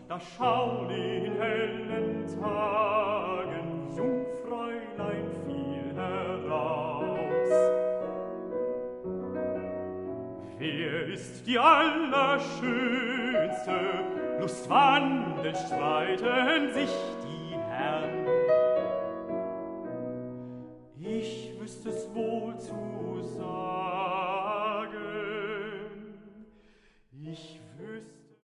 da schaun in hellen Tagen Jungfräulein viel heraus. Wer ist die Allerschönste? Lustwandelnd streiten sich die Herren. Ich wüsste es wohl,